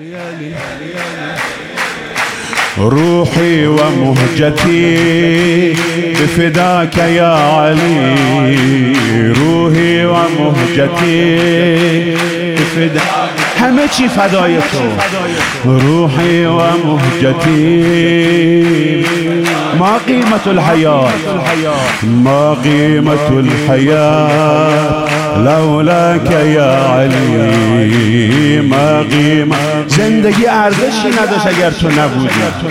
روحي ومهجتي بفداك يا علي، روحي ومهجتي بفداك، همه چی فدای تو. روحي ومهجتي، ما قيمة الحياة، ما قيمة الحياة لولاك يا علي، ما قيمة. زندگی ارزشی نداشت اگر تو نبودی.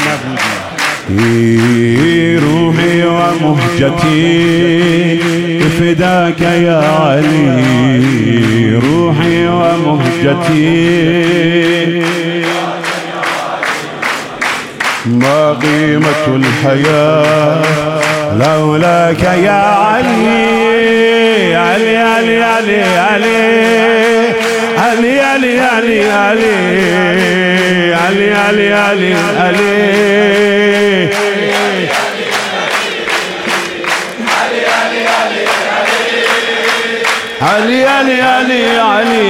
روحي ومهجتي بفداك يا علي، روحي ومهجتي، ما قيمة الحياة لولاك يا علي. علي علي علي علي علي علي علي علي علي علي علي علي علي علي علي علي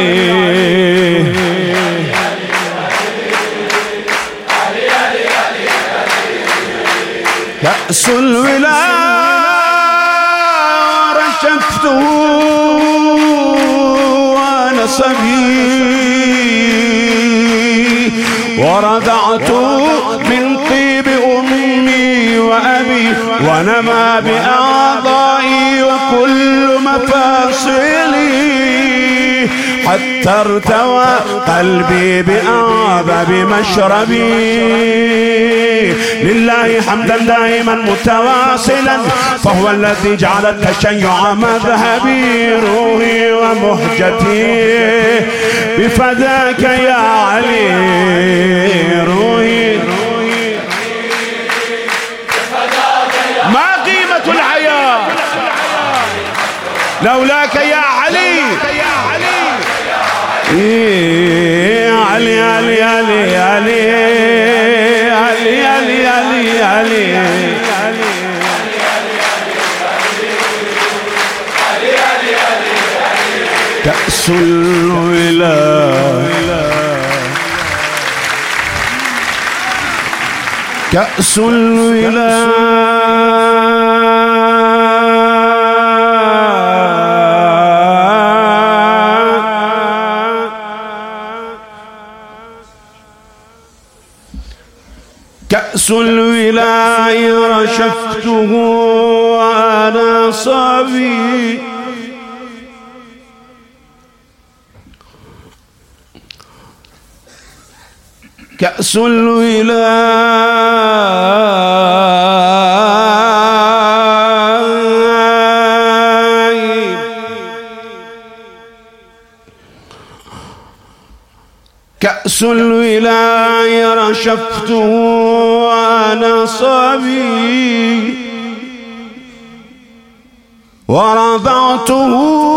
كأس الولاء رشفته وأنا صبي، ورضعت من طيب أمي وأبي، ونما بأعضائي وكل مفاصلي، حتى ارتوى قلبي بأعذب مشربي. لله حمدا دائما متواصلا، فهو الذي جعل التشيع مذهبي. روحي ومهجتي بفداك يا علي، روحي ما قيمة الحياة لولاك يا علي. علي علي علي علي علي علي علي علي كأس الولاء، كأس الولاء، كأس الولاء رشفته وأنا صبي، كأس الولاء، كأس الولاء رشفته وأنا صبي، ورضعته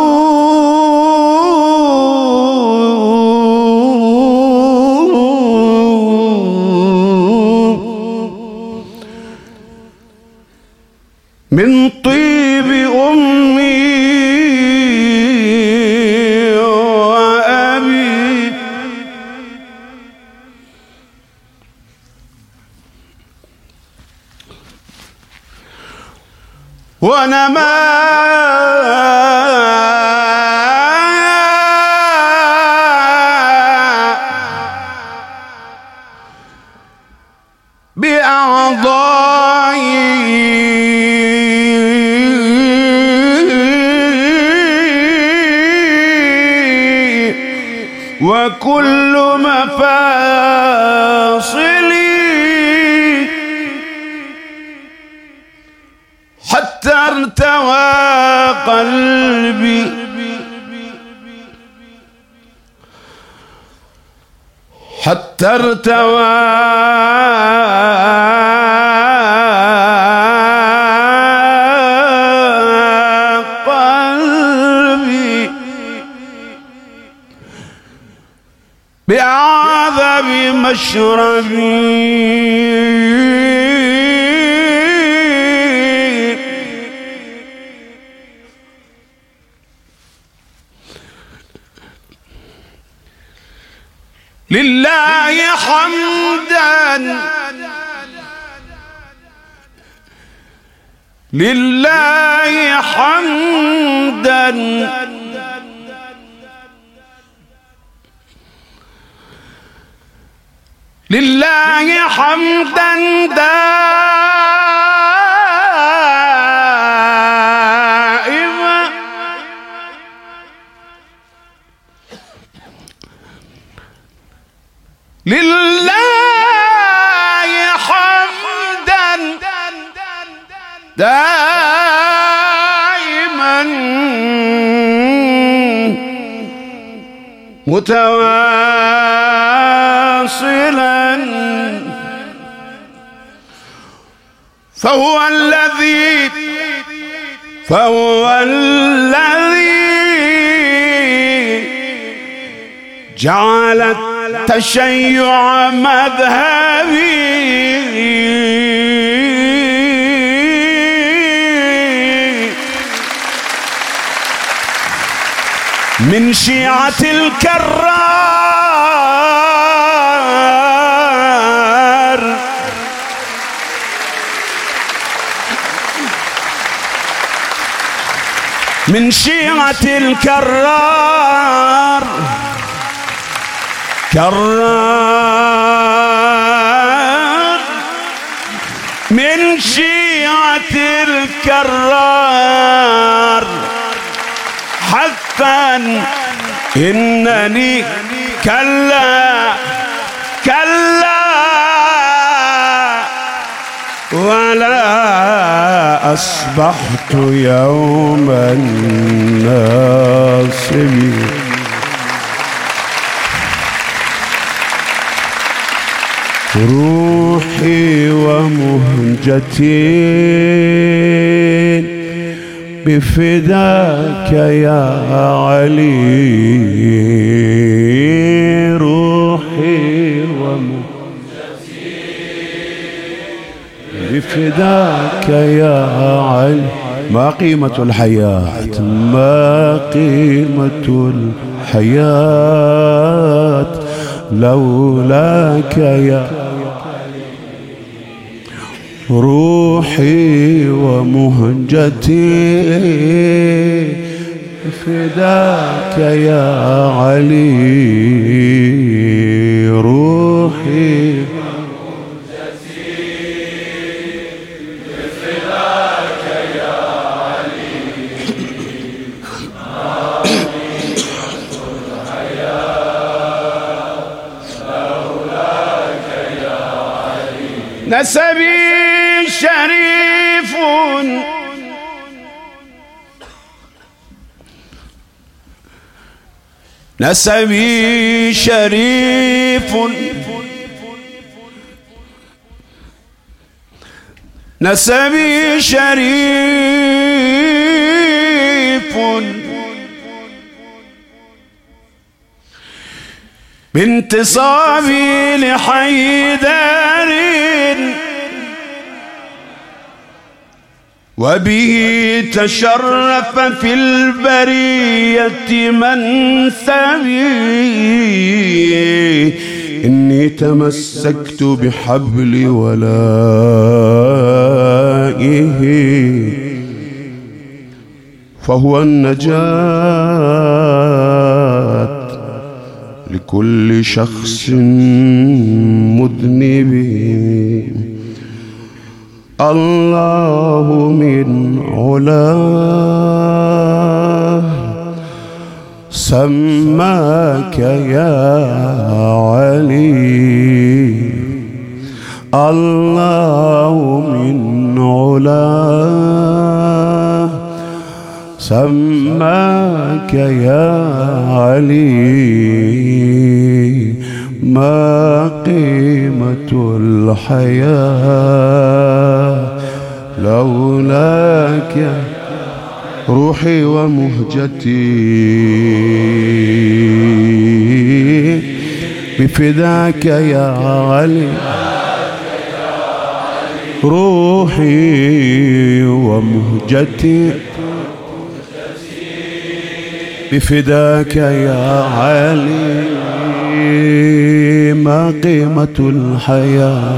من طيب أمي وأبي، ونما بأعضائي وكل مفاصلي، حتى ارتوى قلبي حتى ارتوى قلبي بأعذب مشربي. لله حمدا لله حمدا لله حمدا دائما لله حمدا دائما متواصلا فهو الذي جعل التشيع مذهبي من شيعة الكرار من شيعة الكرار من شيعة الكرار حقا إنني كلا ولا أصبحت يوما ناصبي روحي ومهجتي بفداك يا علي روحي ومهجتي بفداك يا علي ما قيمة الحياة ما قيمة الحياة لولاك يا روحي ومهجتي فداك يا علي روحي ومهجتي فداك يا علي لولاك يا علي نسبي شريف نسبي شريف نسبي شريف بانتصابي لحيدر وبه تشرف في البرية منسبي إني تمسكت بحبل ولائه فهو النجاة لكل شخص مذنب الله من علاه سماك يا علي الله من علاه سماك يا علي ما قيمة الحياة لولاك روحي ومهجتي بفداك يا علي روحي ومهجتي بفداك يا علي ما قيمة الحياة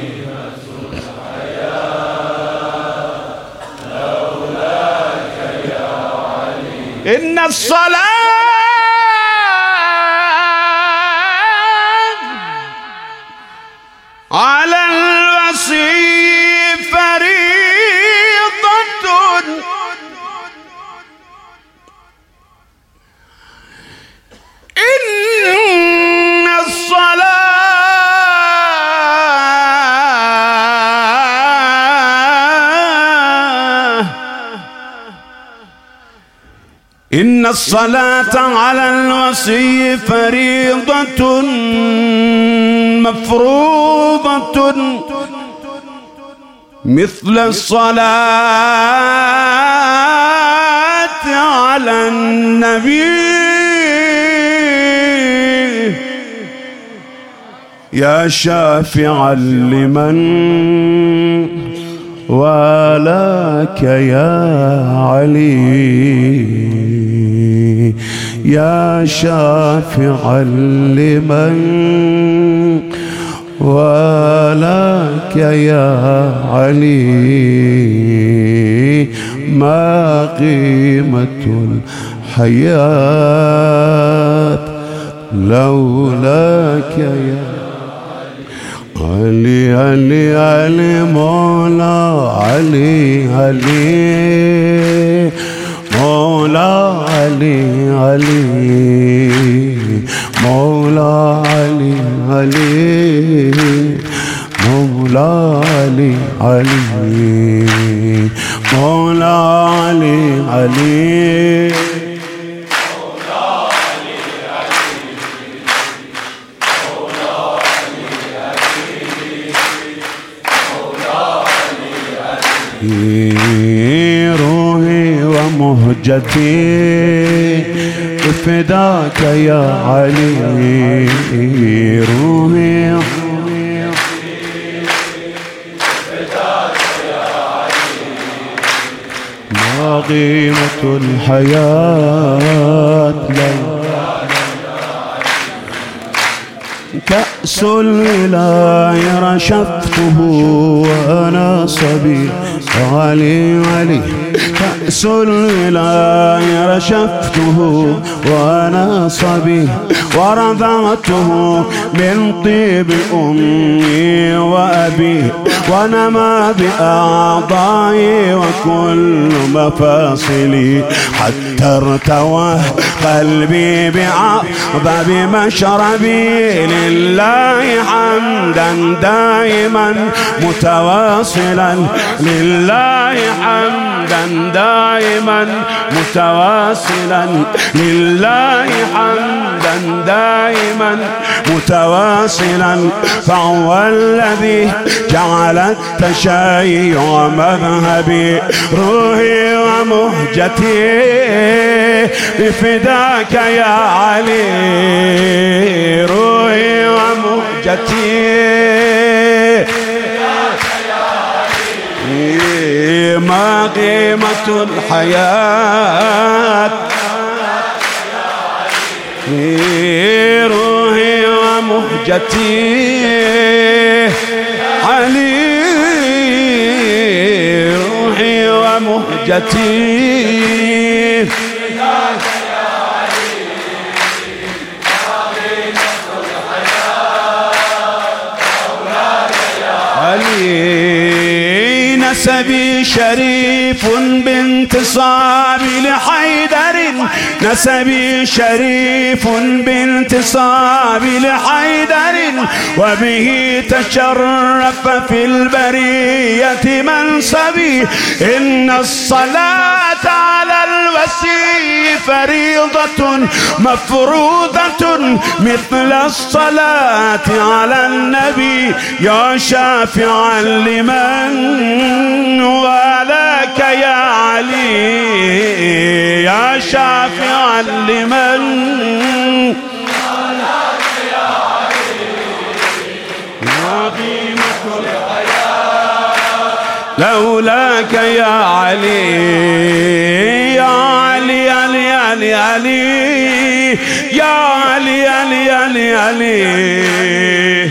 إن الصلاة على الوصي فريضة إن الصلاة إن الصلاة على الوصي فريضة مفروضة مثل الصلاة على النبي يا شافعا لمن والاك يا علي يا شافعا لمن والاك يا علي ما قيمة الحياة لولاك يا علي علي علي مولا علي علي مولا علي علي مولا علي علي مولا علي علي مولا علي علي روحي ومهجتي بفداك يا علي روحي بفداك يا علي ما قيمة الحياة كأس الولاية رشفته وأنا صبي علي علي كأس الولاية رشفته وأنا صبي ورضعته من طيب أمي وأبي ونما بأعضائي وكل مفاصلي حتى ارتوى قلبي بعض مشربي لله حمدا دائما متواصلا لله حمدا دائما متواصلا لله حمدا دائما متواصلا فهو الذي جعل التشيع مذهبي روحي ومهجتي بفداك يا علي روحي ومهجتي ما قيمة الحياة روحي ومهجتي علي روحي ومهجتي نسبي شريف بانتصاب لحيدر نسبي شريف بانتصاب لحيدر وبه تشرف في البرية منصبي إن الصلاة على الوصي فريضة مفروضة مثل الصلاة على النبي يا شافعا لمن والاك يا علي يا شافعا لمن والاك يا علي ما قيمة الحياة لولاك يا علي يا علي علي علي علي يا علي علي علي علي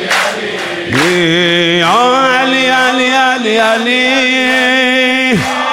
يا علي علي علي علي